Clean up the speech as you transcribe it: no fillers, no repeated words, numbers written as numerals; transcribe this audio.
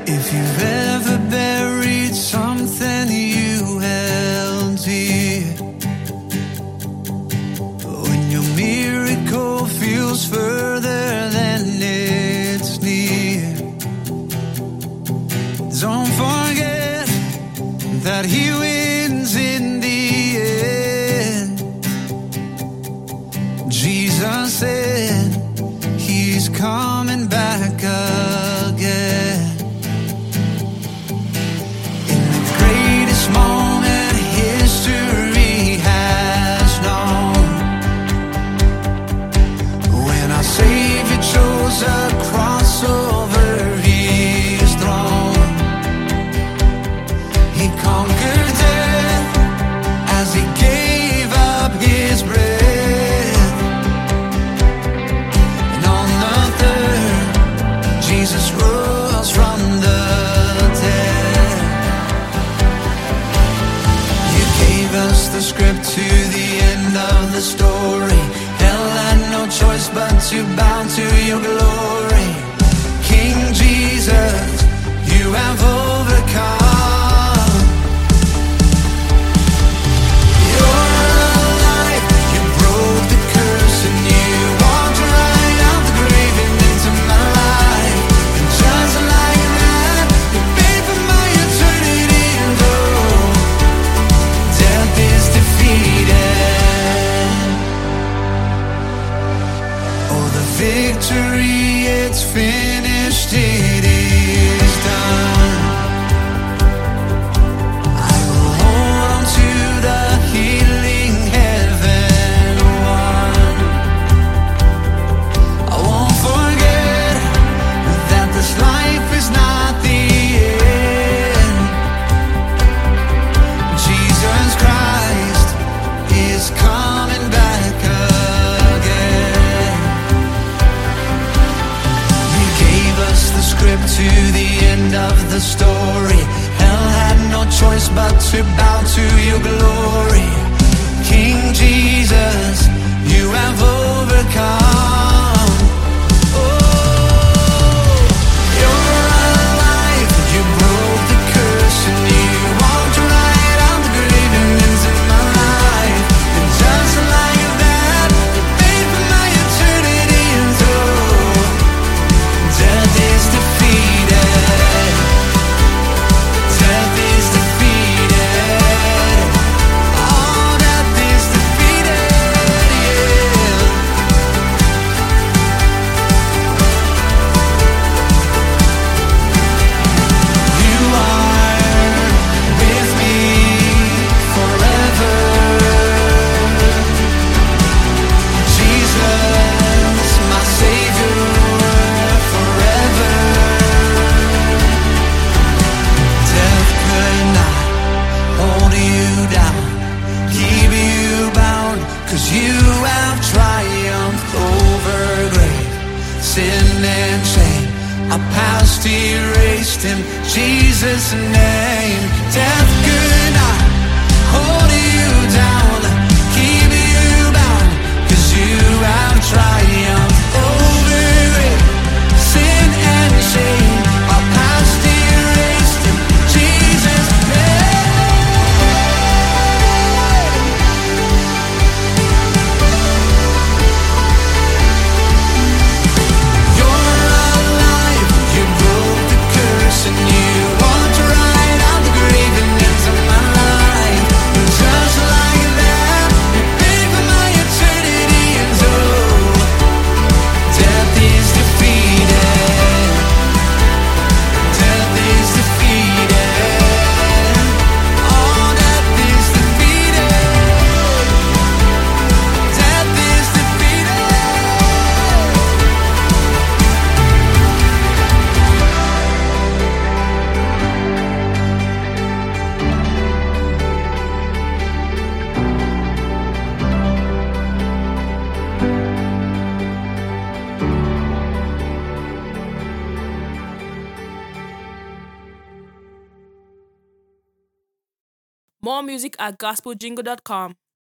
If you've ever buried something you held dear, when your miracle feels further than it's near, don't forget that He wins in the end. Jesus said He's coming back again. Moment history has known, when our Savior chose a cross over His throne, He conquered death as He gave up His breath. And on the third, Jesus rose from the the script to the end of the story. Hell had no choice but to bow to your glory. King Jesus, you have overcome. You're alive, you broke the curse and you walked right out the grave and into my life. And just like that, you paid for my eternity and death is defeated. Oh, the victory, it's finished, it is done. I will hold on to the healing heaven won. I won't forget that this life is not the end. Jesus Christ is coming back again. You gave us the script to the end of the story. Hell had no choice but to bow to your glory. King Jesus, you have overcome. Oh, you're alive, you broke the curse and you walked right out the grave and into my life. And just like that, you paid for my eternity and death is defeated. Death is defeated. Oh, death is defeated, yeah. You are with me forever. Jesus, my Savior, forever. Death could not hold you down, keep you bound, 'cause you have triumphed over grave, sin and shame. Our past erased in Jesus' name. Death could not hold you down, keep you bound, 'cause you have triumphed over grave, sin and shame. Our past erased in Jesus' name. You're alive, you broke the curse and you walked right out the grave and into my life. And just like that, you paid for my eternity and death is defeated. Death is defeated. Oh, death is defeated. Death is defeated. More music at gospeljingle.com.